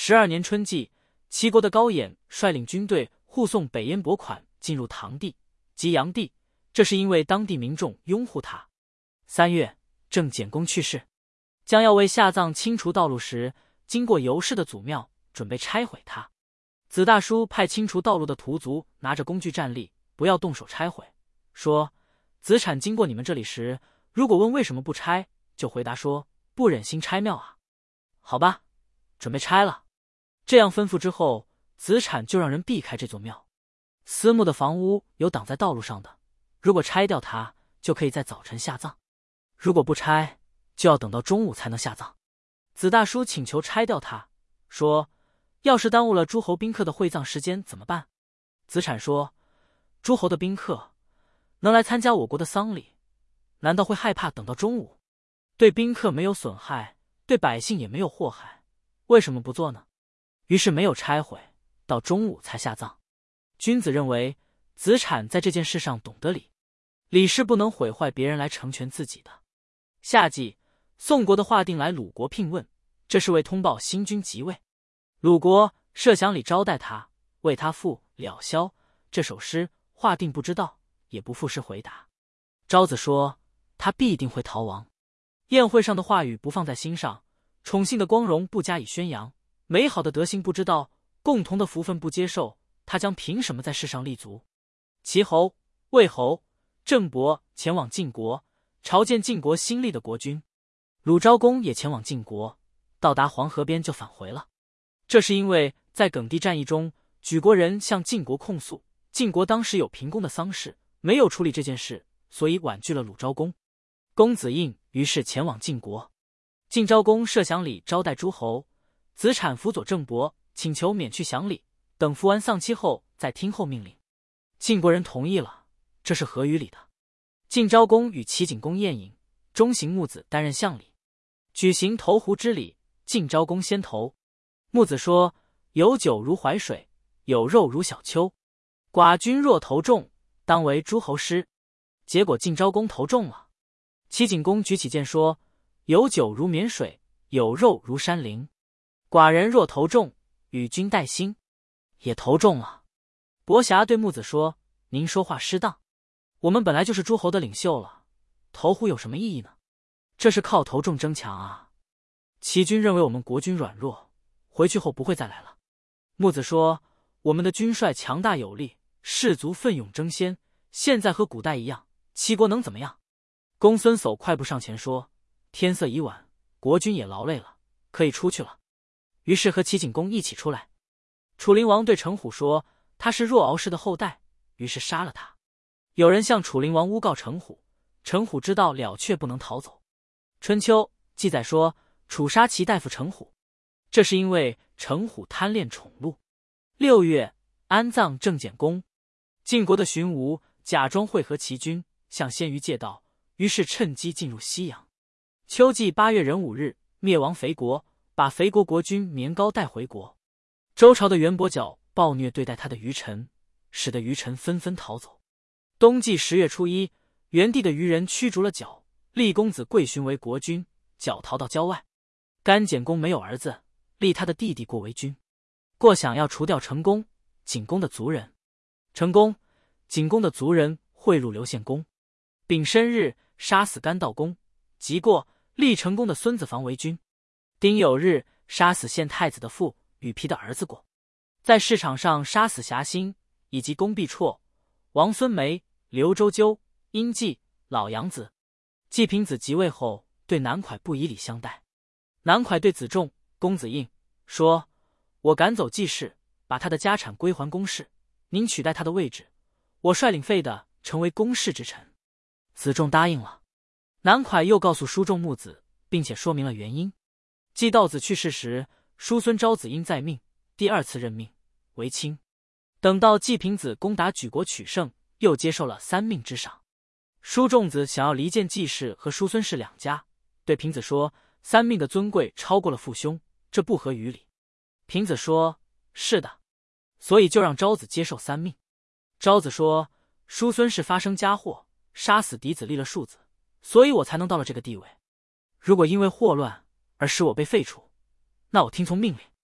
12年春季，齐国的高演率领军队护送北燕伯款进入唐地及阳地，这是因为当地民众拥护他。3月，郑简公去世，将要为下葬清除道路时，经过尤氏的祖庙，准备拆毁它。子大叔派清除道路的徒族拿着工具站立，不要动手拆毁，说子产经过你们这里时，如果问为什么不拆，就回答说不忍心拆庙啊。好吧，准备拆了。这样吩咐之后，子产就让人避开这座庙。私募的房屋有挡在道路上的，如果拆掉它，就可以在早晨下葬；如果不拆，就要等到中午才能下葬。子大叔请求拆掉它，说要是耽误了诸侯宾客的会葬时间怎么办？子产说，诸侯的宾客能来参加我国的丧礼，难道会害怕等到中午？对宾客没有损害，对百姓也没有祸害，为什么不做呢？于是没有拆毁，到中午才下葬。君子认为子产在这件事上懂得礼，礼是不能毁坏别人来成全自己的。夏季，宋国的华定来鲁国聘问，这是为通报新君即位。鲁国设享礼招待他，为他赋了萧这首诗，华定不知道，也不赋诗回答。昭子说他必定会逃亡。宴会上的话语不放在心上，宠幸的光荣不加以宣扬，美好的德行不知道，共同的福分不接受，他将凭什么在世上立足？齐侯、魏侯、郑伯前往晋国，朝见晋国新立的国君。鲁昭公也前往晋国，到达黄河边就返回了。这是因为在耿地战役中，举国人向晋国控诉，晋国当时有平公的丧事，没有处理这件事，所以婉拒了鲁昭公。公子印于是前往晋国。晋昭公设享礼招待诸侯，子产辅佐郑伯，请求免去享礼，等服完丧期后再听候命令。晋国人同意了，这是合于理的。晋昭公与齐景公宴饮，中行木子担任相礼，举行投壶之礼，晋昭公先投。木子说，有酒如淮水，有肉如小丘，寡君若投中，当为诸侯师。结果晋昭公投中了。齐景公举起剑说，有酒如绵水，有肉如山陵，寡人若投中，与君代兴，也投中了。伯瑕对木子说，您说话失当，我们本来就是诸侯的领袖了，投壶有什么意义呢？这是靠投中争强啊。齐军认为我们国军软弱，回去后不会再来了。木子说，我们的军帅强大有力，士卒奋勇争先，现在和古代一样，齐国能怎么样？公孙叟快步上前说，天色已晚，国君也劳累了，可以出去了。于是和齐景公一起出来。楚灵王对程虎说，他是若敖氏的后代，于是杀了他。有人向楚灵王诬告程虎，程虎知道了却不能逃走。春秋记载说，楚杀齐大夫程虎，这是因为程虎贪恋宠禄。6月，安葬郑简公。晋国的荀吴假装会合齐军，向鲜于借道，于是趁机进入西阳。秋季8月壬午日，灭亡肥国，把肥国国君绵高带回国。周朝的元伯角暴虐对待他的余臣，使得余臣纷纷逃走。冬季10月初1，元帝的余人驱逐了角，立公子贵荀为国君，角逃到郊外。甘简公没有儿子，立他的弟弟过为君。过想要除掉成公、景公的族人。成公、景公的族人贿赂刘献公。丙申日，杀死甘道公。即过，立成公的孙子房为君。丁酉日，杀死献太子的父羽皮的儿子过。在市场上杀死侠兴以及公必绰、王孙梅、刘周纠、殷季、老杨子。季平子即位后，对南蒯不以礼相待。南蒯对子仲、公子印说，我赶走季氏，把他的家产归还公室，您取代他的位置，我率领废的成为公室之臣。子仲答应了。南蒯又告诉叔仲木子，并且说明了原因。季道子去世时，叔孙昭子因在命，第2次任命为卿。等到季平子攻打举国取胜，又接受了3命之赏。叔仲子想要离间季氏和叔孙氏两家，对平子说，3命的尊贵超过了父兄，这不合于理。平子说，是的，所以就让昭子接受3命。昭子说，叔孙氏发生家祸，杀死嫡子立了庶子，所以我才能到了这个地位。如果因为祸乱而使我被废除，那我听从命令。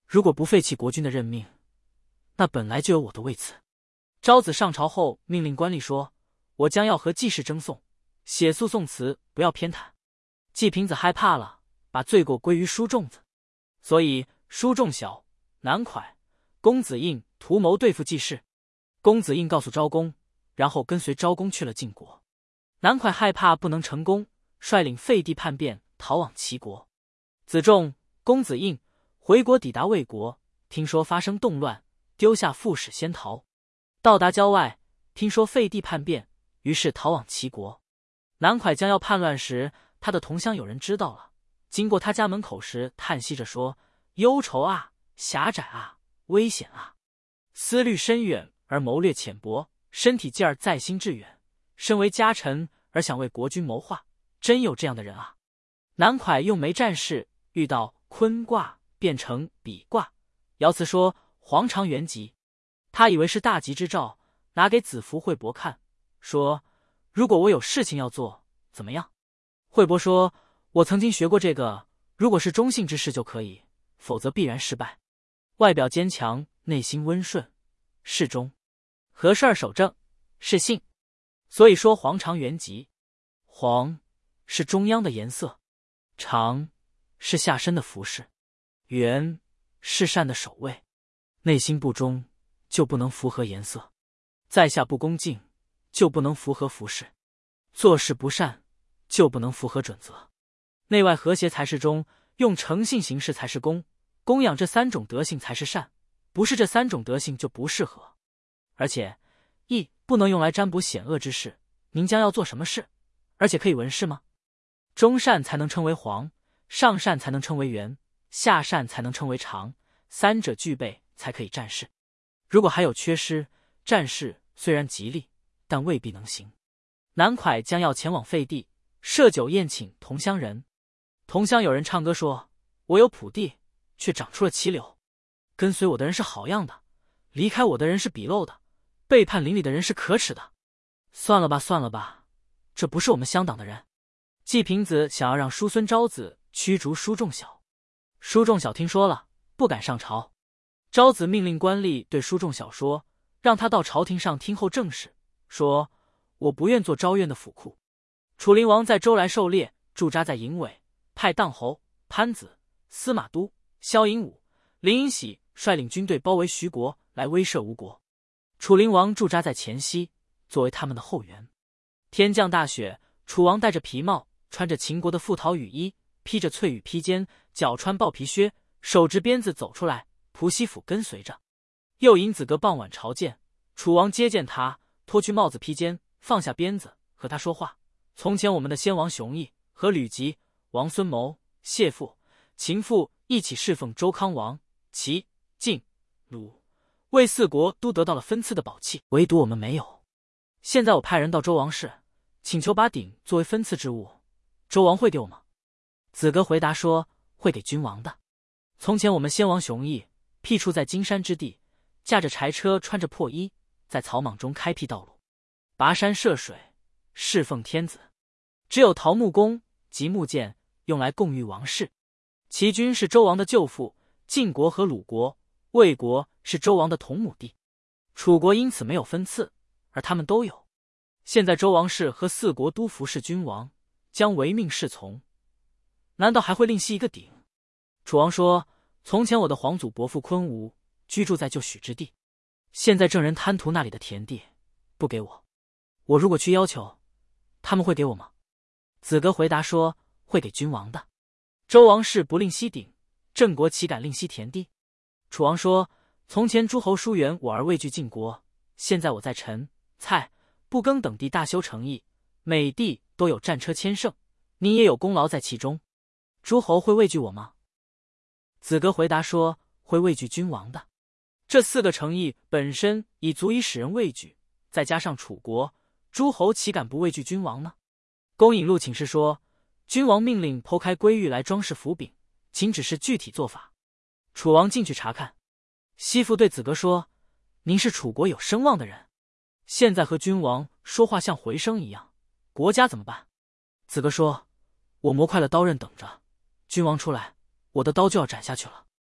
如果不废弃国君的任命，那本来就有我的位次。昭子上朝后命令官吏说，我将要和季氏争讼，写诉讼词不要偏袒。季平子害怕了，把罪过归于书仲子，所以书仲小、南蒯、公子印图谋对付季氏。公子印告诉昭公，然后跟随昭公去了晋国。南蒯害怕不能成功，率领废帝叛变，逃往齐国。子仲、公子印回国抵达魏国，听说发生动乱，丢下副使先逃。到达郊外，听说废帝叛变，于是逃往齐国。南蒯将要叛乱时，他的同乡有人知道了，经过他家门口时叹息着说，忧愁啊，狭窄啊，危险啊，思虑深远而谋略浅薄，身体劲儿在心致远，身为家臣而想为国君谋划，真有这样的人啊。南蒯用没战事，遇到坤卦变成比卦，爻辞说黄长元吉，他以为是大吉之兆，拿给子服惠伯看，说如果我有事情要做，怎么样？惠伯说，我曾经学过这个，如果是中性之事就可以，否则必然失败。外表坚强，内心温顺，是中。何事而守正，是信。所以说黄长元吉，黄是中央的颜色，长是下身的服饰，元是善的守卫。内心不忠，就不能符合颜色；在下不恭敬，就不能符合服饰；做事不善，就不能符合准则。内外和谐才是忠，用诚信行事才是公，供养这三种德性才是善，不是这三种德性就不适合。而且义不能用来占卜险恶之事，您将要做什么事，而且可以闻事吗？中善才能称为黄，上善才能称为元，下善才能称为长，三者具备才可以战事。如果还有缺失，战事虽然吉利，但未必能行。南蒯将要前往废帝，设酒宴请同乡人。同乡有人唱歌说，我有蒲地，却长出了齐柳。跟随我的人是好样的，离开我的人是鄙陋的，背叛邻里的人是可耻的。算了吧，算了吧，这不是我们乡党的人。季平子想要让叔孙昭子驱逐叔仲小，叔仲小听说了，不敢上朝。昭子命令官吏对叔仲小说，让他到朝廷上听候政事，说我不愿做昭院的府库。楚灵王在周来狩猎，驻扎在营尾，派荡侯、潘子、司马都、萧颖武、林尹喜率领军队包围徐国，来威慑吴国。楚灵王驻扎在黔西，作为他们的后援。天降大雪，楚王戴着皮帽，穿着秦国的覆陶羽衣，披着翠羽披肩，脚穿豹皮靴，手执鞭子走出来，仆西府跟随着。又引子革傍晚朝见，楚王接见他，脱去帽子披肩，放下鞭子，和他说话。从前我们的先王熊绎和吕吉、王孙谋、谢父、秦父一起侍奉周康王，齐、晋、鲁、魏四国都得到了分赐的宝器，唯独我们没有。现在我派人到周王室，请求把鼎作为分赐之物，周王会给我吗？子革回答说，会给君王的。从前我们先王熊绎辟处在金山之地，驾着柴车，穿着破衣，在草莽中开辟道路，跋山涉水，侍奉天子。只有桃木弓及木剑用来供育王室。齐军是周王的舅父，晋国和鲁国、魏国是周王的同母弟，楚国因此没有分赐，而他们都有。现在周王室和四国都服侍君王，将唯命是从，难道还会另系一个鼎？楚王说，从前我的皇祖伯父昆吾居住在旧许之地，现在郑人贪图那里的田地，不给我。我如果去要求，他们会给我吗？子革回答说，会给君王的。周王室不另系鼎，郑国岂敢另系田地？楚王说，从前诸侯疏远我而畏惧晋国，现在我在陈、蔡、不更等地大修城邑，每地都有战车千乘，你也有功劳在其中，诸侯会畏惧我吗？子革回答说，会畏惧君王的。这4个城邑本身已足以使人畏惧，再加上楚国，诸侯岂敢不畏惧君王呢？公引路请示说，君王命令剖开龟玉来装饰符饼，请指示具体做法。楚王进去查看，西父对子革说，您是楚国有声望的人，现在和君王说话像回声一样，国家怎么办？子革说，我磨快了刀刃等着，君王出来，我的刀就要斩下去了。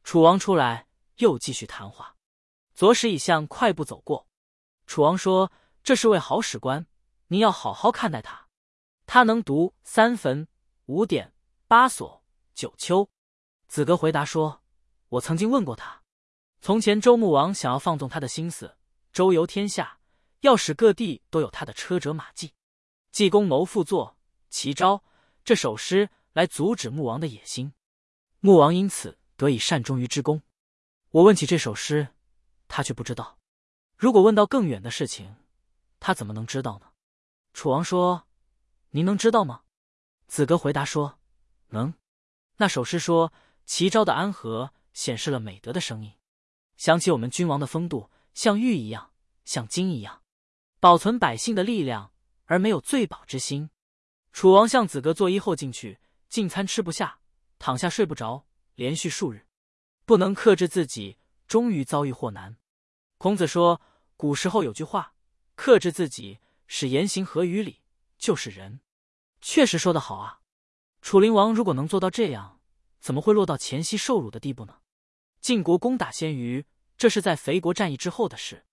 楚王出来，又继续谈话。左史以相快步走过，楚王说：“这是位好史官，您要好好看待他。他能读3分、5典、8所、9丘。”子格回答说：“我曾经问过他，从前周穆王想要放纵他的心思，周游天下，要使各地都有他的车辙马迹。济公谋复作，齐昭这首诗来阻止穆王的野心。穆王因此得以善终于之功。我问起这首诗，他却不知道。如果问到更远的事情，他怎么能知道呢？”楚王说：“您能知道吗？”子格回答说：“能。那首诗说齐昭的安和显示了美德的声音，想起我们君王的风度，像玉一样，像金一样，保存百姓的力量，而没有罪保之心。”楚王向子格作揖后进去，进餐吃不下，躺下睡不着，连续数日，不能克制自己，终于遭遇祸难。孔子说，古时候有句话，克制自己，使言行合于理，就是人。确实说得好啊。楚灵王如果能做到这样，怎么会落到前夕受辱的地步呢？晋国攻打鲜于，这是在肥国战役之后的事。